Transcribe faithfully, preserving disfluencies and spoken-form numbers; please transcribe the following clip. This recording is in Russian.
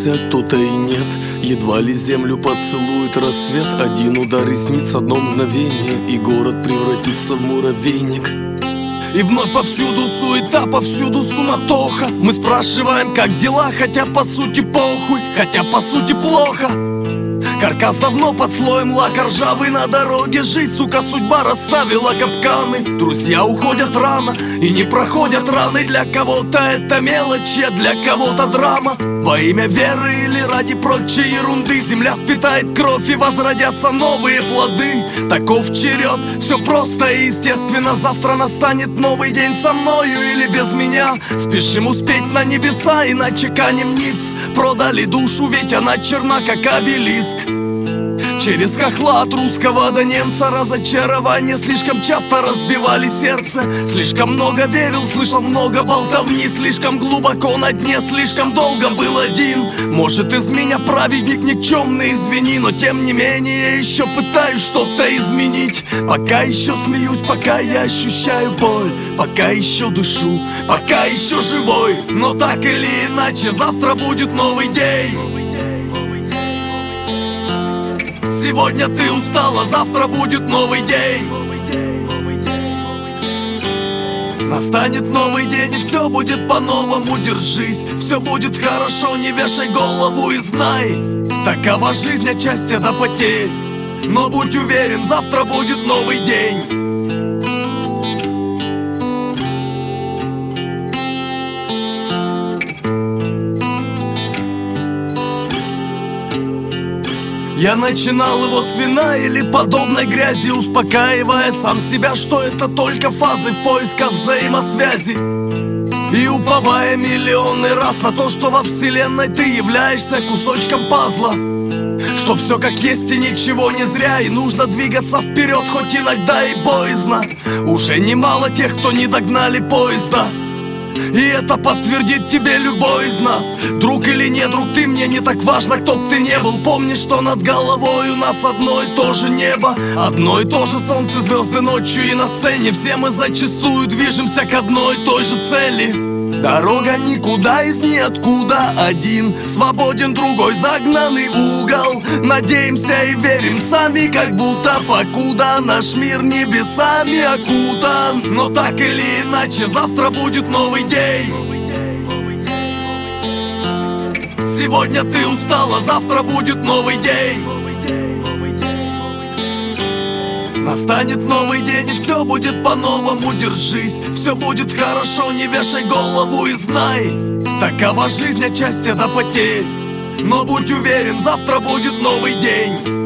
вернулся, а кто-то и нет. Едва ли землю поцелует рассвет. Один удар ресниц, одно мгновение, и город превратится в муравейник. И вновь повсюду суета, повсюду суматоха. Мы спрашиваем, как дела, хотя по сути похуй, хотя по сути плохо. Каркас давно под слоем лака ржавый на дороге. Жизнь, сука, судьба расставила капканы. Друзья уходят рано и не проходят раны. Для кого-то это мелочь, а для кого-то драма. Во имя веры или ради прочей ерунды земля впитает кровь и возродятся новые плоды. Таков черед, все просто и естественно. Завтра настанет новый день со мною или без меня. Спешим успеть на небеса, иначе канем ниц. Продали душу, ведь она черна, как обелиск. Через хохла от русского до немца разочарование слишком часто разбивали сердце. Слишком много верил, слышал много болтовни. Слишком глубоко на дне, слишком долго был один. Может, из меня праведник никчемный, извини, но тем не менее я еще пытаюсь что-то изменить. Пока еще смеюсь, пока я ощущаю боль, пока еще дышу, пока еще живой. Но так или иначе завтра будет новый день. Сегодня ты устала, завтра будет новый день. Настанет новый день, и все будет по-новому, держись. Все будет хорошо, не вешай голову и знай, такова жизнь, отчасти до потерь. Но будь уверен, завтра будет новый день. Я начинал его с вина или подобной грязи, успокаивая сам себя, что это только фазы в поисках взаимосвязи. И уповая миллионы раз на то, что во вселенной ты являешься кусочком пазла. Что все как есть и ничего не зря, и нужно двигаться вперед, хоть иногда и боязно. Уже немало тех, кто не догнали поезда, и это подтвердит тебе любой из нас. Друг или не друг, ты мне не так важно, кто бы ты не был. Помни, что над головой у нас одно и то же небо, одно и то же солнце, звезды ночью и на сцене. Все мы зачастую движемся к одной и той же цели. Дорога никуда из ниоткуда, один свободен, другой загнанный в угол. Надеемся и верим сами, как будто покуда наш мир небесами окутан. Но так или иначе завтра будет новый день. Сегодня ты устала, завтра будет новый день. Настанет новый день, и все будет по-новому, держись. Все будет хорошо, не вешай голову и знай, такова жизнь, отчасти до потерь. Но будь уверен, завтра будет новый день.